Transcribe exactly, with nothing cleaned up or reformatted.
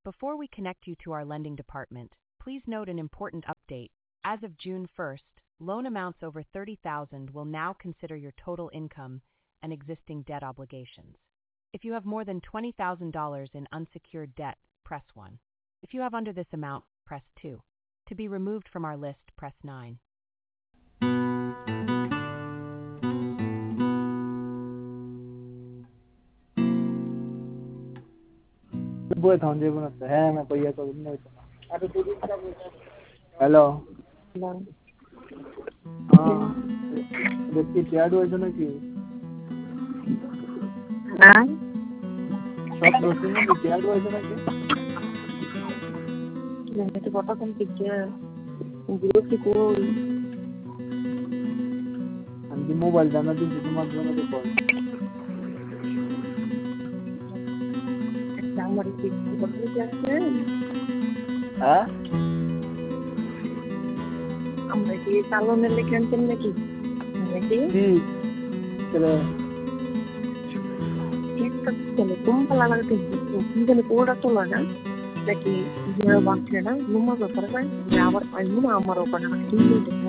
Before we connect you to our lending department, please note an important update. As of June first, loan amounts over thirty thousand dollars will now consider your total income and existing debt obligations. If you have more than twenty thousand dollars in unsecured debt, press one. If you have under this amount, press two. To be removed from our list, press nine. Hello. Hello. हाँ देखिए क्या हुआ जो ना कि हाँ सब दोस्तों ने क्या हुआ जो ना कि मैंने तो पता कौन पिक्चर ग्रुप की कोई अंतिम मोबाइल जाना थी जिसमें आप दोनों को कॉल हमारी पिक्चर पकड़ क्या है हाँ हमारे ये सालों में लेकिन चलने की हमारे जी चलो एक तक चले तुम पला लगते हैं मुझे कोड़ा तो लगा लेकिन ये बात है ना नुमा तो पर मैं यावर आई हूँ ना हमारे ऊपर ना